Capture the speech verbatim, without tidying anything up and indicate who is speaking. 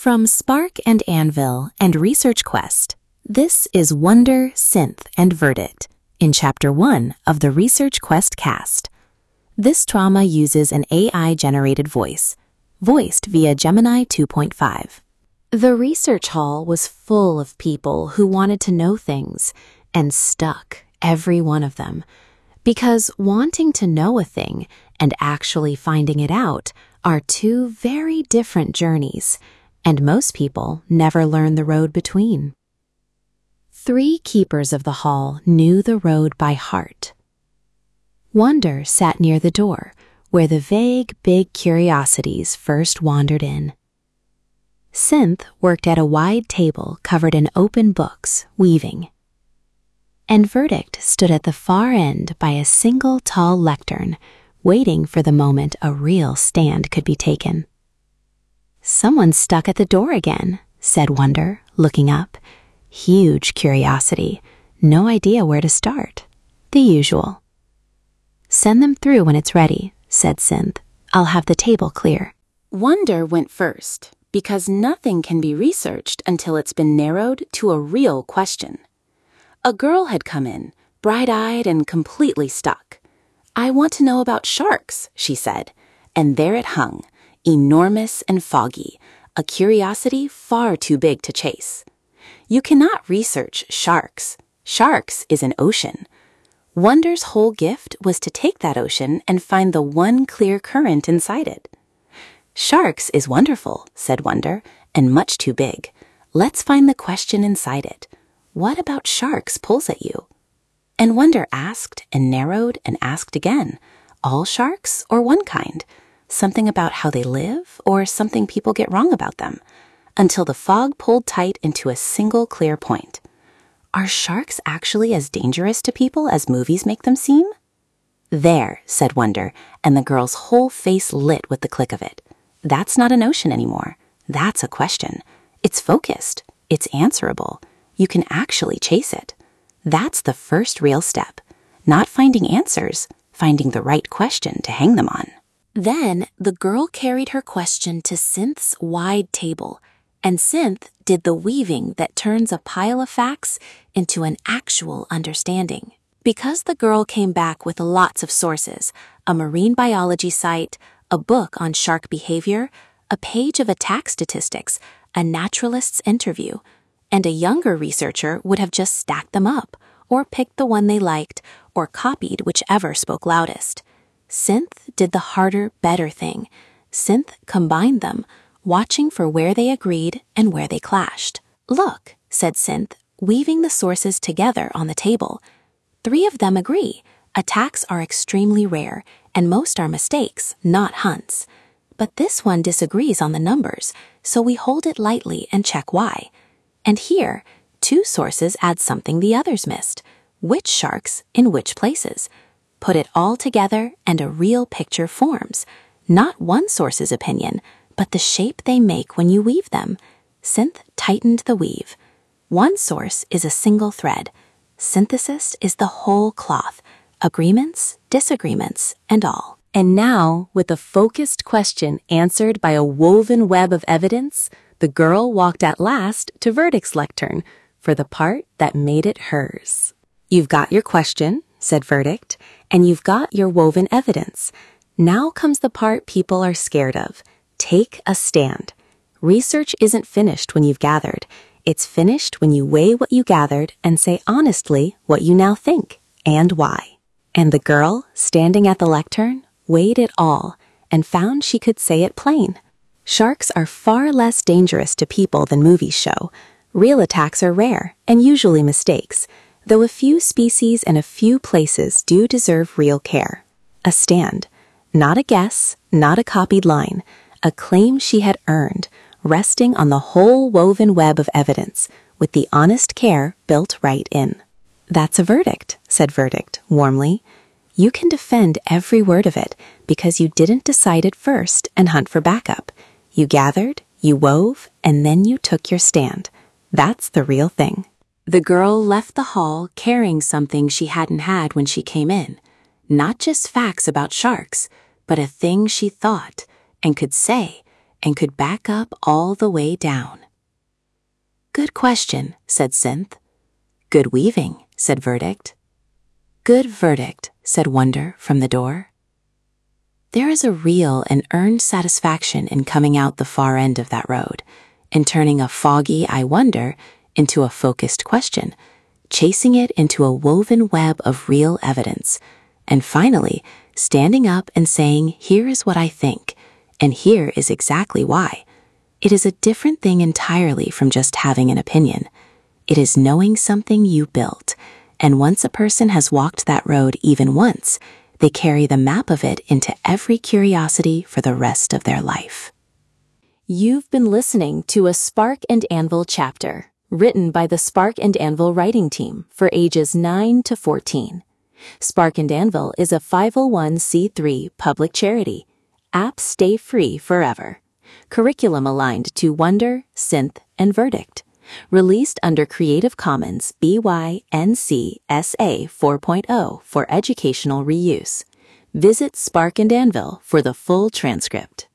Speaker 1: From Spark and Anvil and Research Quest, this is Wonder, Synth, and Verdict in Chapter one of the Research Quest cast. This trauma uses an A I-generated voice, voiced via Gemini two point five. The research hall was full of people who wanted to know things, and stuck, every one of them. Because wanting to know a thing and actually finding it out are two very different journeys, and most people never learn the road between. Three keepers of the hall knew the road by heart. Wonder sat near the door, where the vague, big curiosities first wandered in. Synth worked at a wide table covered in open books, weaving. And Verdict stood at the far end by a single tall lectern, waiting for the moment a real stand could be taken. "Someone's stuck at the door again," said Wonder, looking up. Huge curiosity, no idea where to start. The usual. "Send them through when it's ready," said Synth. "I'll have the table clear."
Speaker 2: Wonder went first, because nothing can be researched until it's been narrowed to a real question. A girl had come in, bright-eyed and completely stuck. "I want to know about sharks," she said, and there it hung, enormous and foggy, a curiosity far too big to chase. You cannot research sharks. Sharks is an ocean. Wonder's whole gift was to take that ocean and find the one clear current inside it. "Sharks is wonderful," said Wonder, "and much too big. Let's find the question inside it. What about sharks pulls at you?" And Wonder asked and narrowed and asked again. All sharks or one kind? Something about how they live or something people get wrong about them? Until the fog pulled tight into a single clear point. Are sharks actually as dangerous to people as movies make them seem? "There," said Wonder, and the girl's whole face lit with the click of it. "That's not an ocean anymore. That's a question. It's focused. It's answerable. You can actually chase it. That's the first real step. Not finding answers, finding the right question to hang them on." Then the girl carried her question to Synth's wide table, and Synth did the weaving that turns a pile of facts into an actual understanding. Because the girl came back with lots of sources, a marine biology site, a book on shark behavior, a page of attack statistics, a naturalist's interview, and a younger researcher would have just stacked them up, or picked the one they liked, or copied whichever spoke loudest. Synth did the harder, better thing. Synth combined them, watching for where they agreed and where they clashed. "Look," said Synth, weaving the sources together on the table. "Three of them agree. Attacks are extremely rare, and most are mistakes, not hunts. But this one disagrees on the numbers, so we hold it lightly and check why. And here, two sources add something the others missed. Which sharks in which places? Put it all together and a real picture forms. Not one source's opinion, but the shape they make when you weave them." Synth tightened the weave. One source is a single thread. Synthesis is the whole cloth. Agreements, disagreements, and all. And now, with a focused question answered by a woven web of evidence, the girl walked at last to Verdict's lectern for the part that made it hers. "You've got your question," said Verdict, "and you've got your woven evidence. Now comes the part people are scared of. Take a stand. Research isn't finished when you've gathered. It's finished when you weigh what you gathered and say honestly what you now think and why." And the girl, standing at the lectern, weighed it all and found she could say it plain. Sharks are far less dangerous to people than movies show. Real attacks are rare and usually mistakes, though a few species and a few places do deserve real care. A stand. Not a guess, not a copied line. A claim she had earned, resting on the whole woven web of evidence, with the honest care built right in. "That's a verdict," said Verdict, warmly. "You can defend every word of it, because you didn't decide it first and hunt for backup. You gathered, you wove, and then you took your stand. That's the real thing." The girl left the hall carrying something she hadn't had when she came in. Not just facts about sharks, but a thing she thought and could say and could back up all the way down. Good question, said Synth. Good weaving, said Verdict. Good verdict, said Wonder from the door. There is a real and earned satisfaction in coming out the far end of that road and turning a foggy I wonder into a focused question, chasing it into a woven web of real evidence, and finally standing up and saying, here is what I think, and here is exactly why. It is a different thing entirely from just having an opinion. It is knowing something you built, and once a person has walked that road even once, they carry the map of it into every curiosity for the rest of their life.
Speaker 1: You've been listening to a Spark and Anvil chapter, written by the Spark and Anvil writing team for ages nine to fourteen. Spark and Anvil is a five oh one c three public charity. Apps stay free forever. Curriculum aligned to Wonder, Synth, and Verdict. Released under Creative Commons B Y N C S A four point oh for educational reuse. Visit Spark and Anvil for the full transcript.